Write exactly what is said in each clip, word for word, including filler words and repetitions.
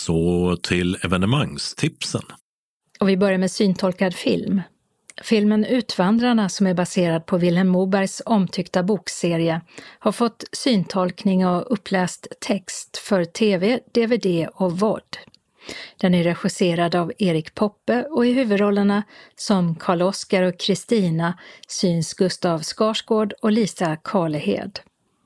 Så till evenemangstipsen. Och vi börjar med syntolkad film. Filmen Utvandrarna, som är baserad på Vilhelm Mobergs omtyckta bokserie, har fått syntolkning och uppläst text för tv, D V D och V O D. Den är regisserad av Erik Poppe och i huvudrollerna som Karl-Oskar och Kristina syns Gustav Skarsgård och Lisa Karlehed.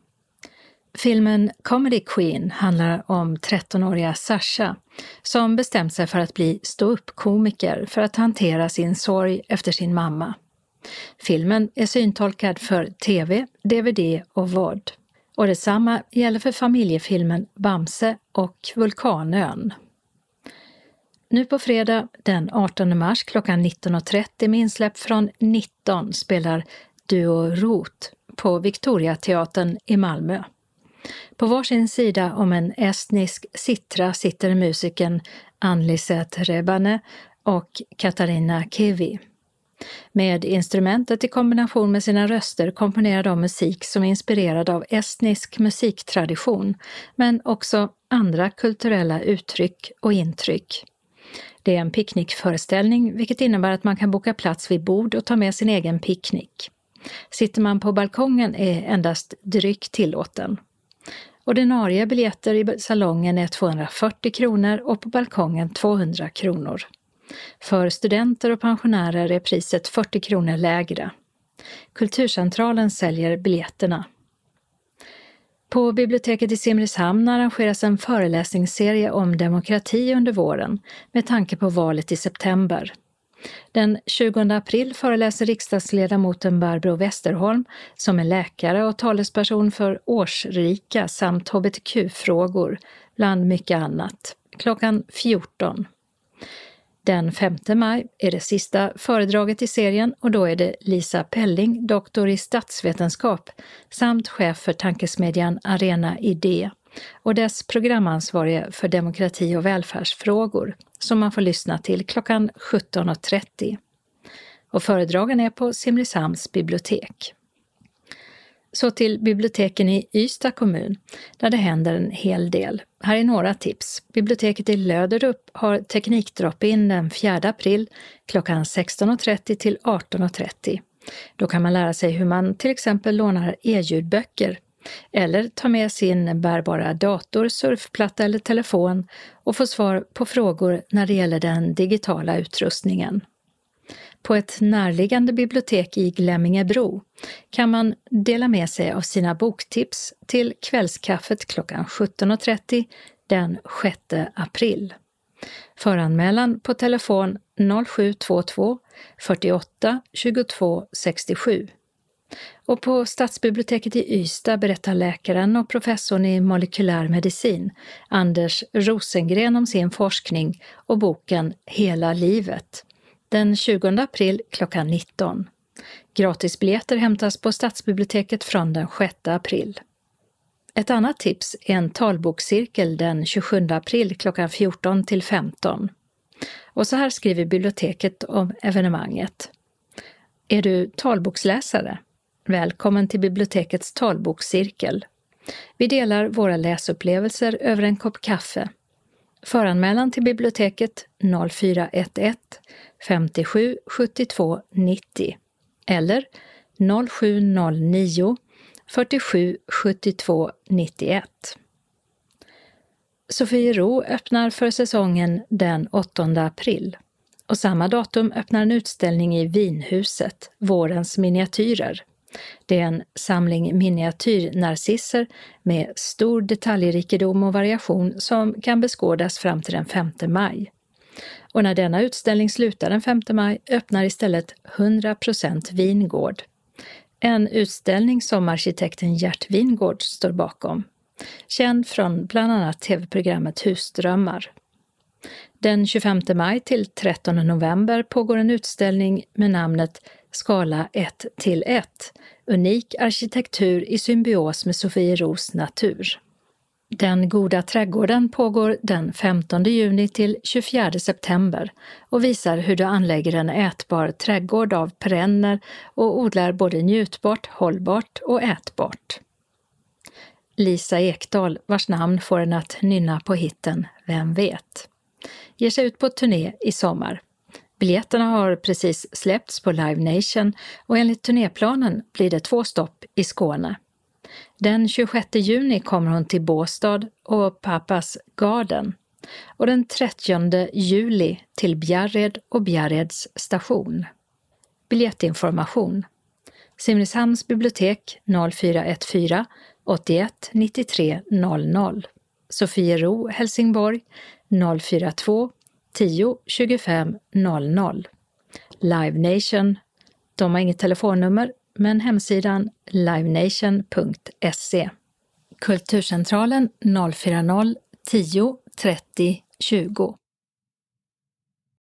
Filmen Comedy Queen handlar om trettonåriga Sasha som bestämt sig för att bli stå-upp-komiker för att hantera sin sorg efter sin mamma. Filmen är syntolkad för tv, D V D och V O D. Och detsamma gäller för familjefilmen Bamse och Vulkanön. Nu på fredag den artonde mars klockan nitton och trettio med insläpp från nitton spelar Duo Rot på Victoriateatern i Malmö. På varsin sida om en estnisk sitra sitter musikern Anliset Rebane och Katarina Kevi. Med instrumentet i kombination med sina röster komponerar de musik som är inspirerad av estnisk musiktradition, men också andra kulturella uttryck och intryck. Det är en picknickföreställning, vilket innebär att man kan boka plats vid bord och ta med sin egen picknick. Sitter man på balkongen är endast dryck tillåten. Ordinarie biljetter i salongen är tvåhundrafyrtio kronor och på balkongen tvåhundra kronor. För studenter och pensionärer är priset fyrtio kronor lägre. Kulturcentralen säljer biljetterna. På biblioteket i Simrishamn arrangeras en föreläsningsserie om demokrati under våren med tanke på valet i september. Den tjugonde april föreläser riksdagsledamoten Barbro Westerholm som är läkare och talesperson för årsrika samt H B T Q-frågor bland mycket annat, klockan fjorton. Den femte maj är det sista föredraget i serien och då är det Lisa Pelling, doktor i statsvetenskap samt chef för tankesmedjan Arena Idé och dess programansvarige för demokrati- och välfärdsfrågor som man får lyssna till klockan sjutton och trettio. Och föredragen är på Simrishamns bibliotek. Så till biblioteken i Ystad kommun, där det händer en hel del. Här är några tips. Biblioteket i Löderup har teknikdrop-in den fjärde april klockan sexton och trettio till arton och trettio. Då kan man lära sig hur man till exempel lånar e-ljudböcker eller tar med sin bärbara dator, surfplatta eller telefon och får svar på frågor när det gäller den digitala utrustningen. På ett närliggande bibliotek i Glemmingebro kan man dela med sig av sina boktips till kvällskaffet klockan sjutton och trettio den sjätte april. Föranmälan på telefon noll sju två två fyrtioåtta tjugotvå sextiosju. Och på Stadsbiblioteket i Ystad berättar läkaren och professorn i molekylär medicin Anders Rosengren om sin forskning och boken Hela livet. Den tjugonde april klockan nitton. Gratisbiljetter hämtas på Stadsbiblioteket från den sjätte april. Ett annat tips är en talbokscirkel den tjugosjunde april klockan fjorton till femton. Och så här skriver biblioteket om evenemanget. Är du talboksläsare? Välkommen till bibliotekets talbokscirkel. Vi delar våra läsupplevelser över en kopp kaffe. Föranmälan till biblioteket noll fyra ett ett femtiosju sjuttiotvå nittio eller noll sju noll nio fyrtiosju sjuttiotvå nittioett. Sofiero öppnar för säsongen den åttonde april och samma datum öppnar en utställning i Vinhuset, Vårens miniatyrer. Det är en samling miniatyrnarcisser med stor detaljrikedom och variation som kan beskådas fram till den femte maj. Och när denna utställning slutar den femte maj öppnar istället hundra procent vingård. En utställning som arkitekten Gert Wingård står bakom. Känd från bland annat tv-programmet Husdrömmar. Den tjugofemte maj till trettonde november pågår en utställning med namnet Skala ett till ett. Unik arkitektur i symbios med Sofieros natur. Den goda trädgården pågår den femtonde juni till tjugofjärde september och visar hur du anlägger en ätbar trädgård av perenner och odlar både njutbart, hållbart och ätbart. Lisa Ekdahl, vars namn får en att nynna på hitten vem vet? Ger sig ut på turné i sommar. Biljetterna har precis släppts på Live Nation och enligt turnéplanen blir det två stopp i Skåne. Den tjugosjätte juni kommer hon till Båstad och Papas Garden och den trettionde juli till Bjärred och Bjärreds station. Biljettinformation. Simrishamns bibliotek noll fyra ett fyra åttioett nittiotre noll noll. Sofiero Helsingborg noll fyra två tio tjugofem noll noll. Live Nation. De har inget telefonnummer men hemsidan livenation punkt se. Kulturcentralen noll fyra noll tio trettio tjugo.